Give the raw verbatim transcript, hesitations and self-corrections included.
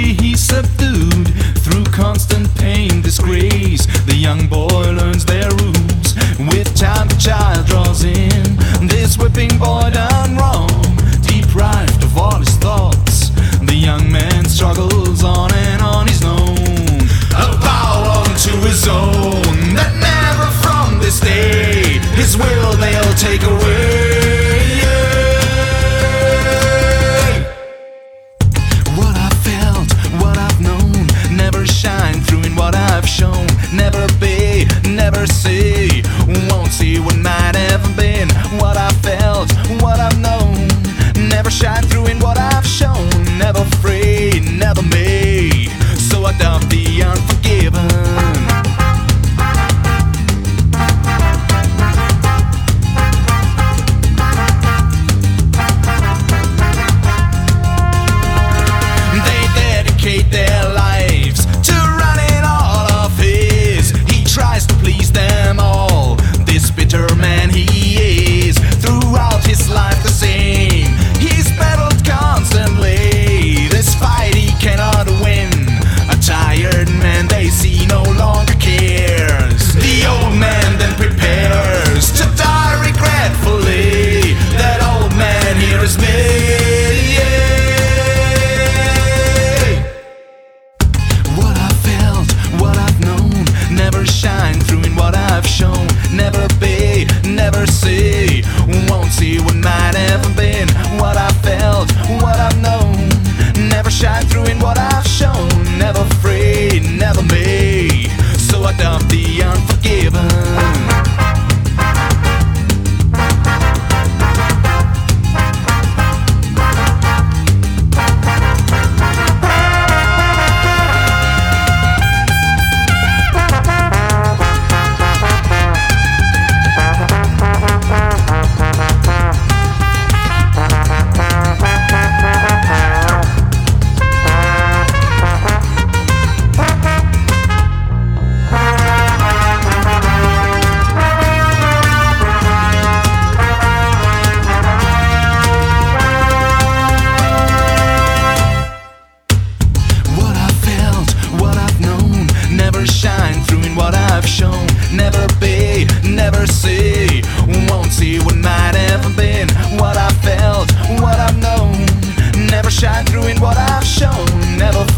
slowly he's subdued through constant pain, disgrace. The young boy learns their rules. With time the child draws in this whipping boy done wrong, deprived of all his thoughts. The young man struggles on and on. He's known a power unto his own that never from this day his will they'll take away. What I've felt, what I've known, never shine through in what I've shown. Never be, never see, won't see what might have been. What I've felt, what I've known, never shine through in what I've shown. Never free, never me, so I doubt the unforgiven. They dedicate their lives to running all of his. He tries to please them all, this bitter man he is. Throughout his life the same, he's battled constantly. This fight he cannot win. A tired man they see no longer cares. The old man then prepares to die regretfully. That old man here is me. What I've felt, what I've known, never shine through in what I've shown. Never be, never see, won't see what might have been. What I've felt, what I've known, never shine through in what I've shown. Never free, never me, so I doubt the unforgiven. Never shine through in what I've shown. Never be, never see, won't see what might have been. What I've felt, what I've known, never shine through in what I've shown. Never